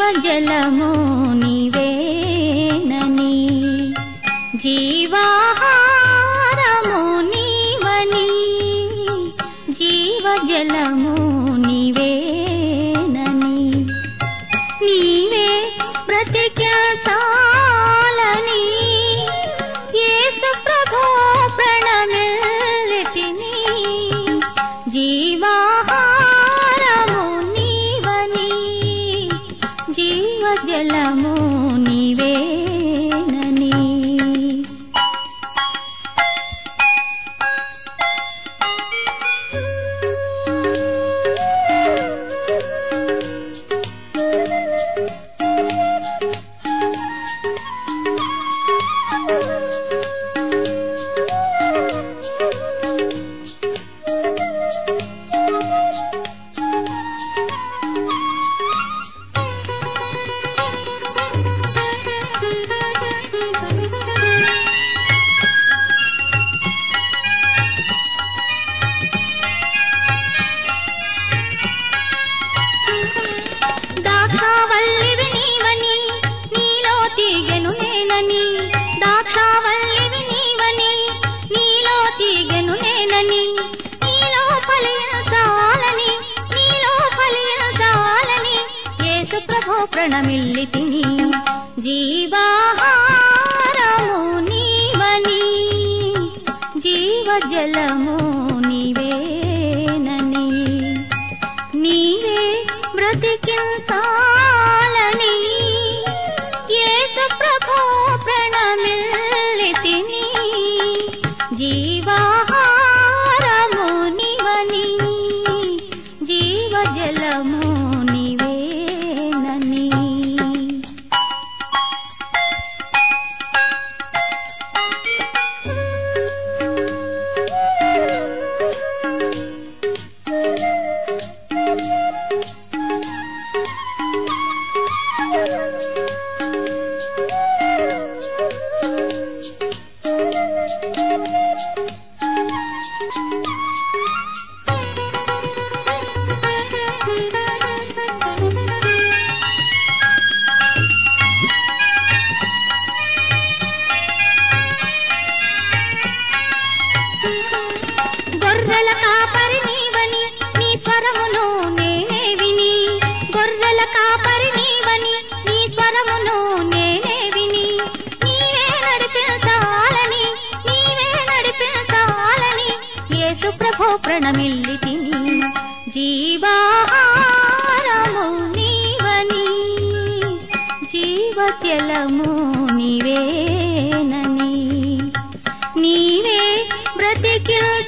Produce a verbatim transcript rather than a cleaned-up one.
జీవజలము నీవేనని జీవాహారము నీవని జీవజలము నీవేనని నీవే బ్రతికించాలని యేసు ప్రభో ప్రణమిల్లితిని జీవాహారము నీవని జీవజలము నీవేనని దాక్షావల్లివి నీవని నీలో తీగెను నేనని దాక్షావల్లివి నీవని నీలో తీగెను నేనని నీలో ఫలించాలని నీలో ఫలించాలని యేసు ప్రభో ప్రణమిల్లితిని జీవాహారము నీవని జీవజలము నీవేనని నీవే బ్రతికించాలని యేసు ప్రభో ప్రణమిల్లితిని జీవాహారము నీవని జీవజలము నీవేనని గొర్రెల కాపరి నీవని నీ స్వరమును నేనే విని గొర్రెల కాపరి నీవని నీ స్వరమును నేనే విని నీవే నడిపించాలని నీవే నడిపించాలని యేసు ప్రభో ప్రణమిల్లితిని జీవాహారము నీవని జీవజలము నీవేనని నీవే బ్రతికి